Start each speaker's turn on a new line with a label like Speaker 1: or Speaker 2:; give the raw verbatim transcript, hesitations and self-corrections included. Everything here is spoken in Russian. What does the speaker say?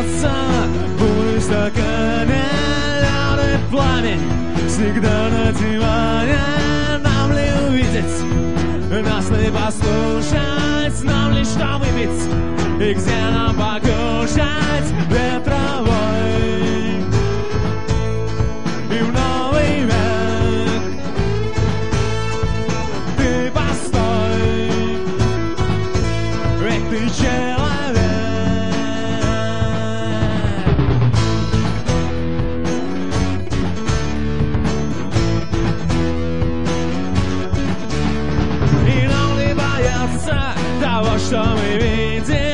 Speaker 1: боятся, пули стакане, лед и пламень всегда на диване. Нам ли увидеть, нас ли послушать, нам ли что выпить и где нам покушать ветровой и в новый век. Ты постой, ведь ты человек. И нам ли бояться того, что мы видим?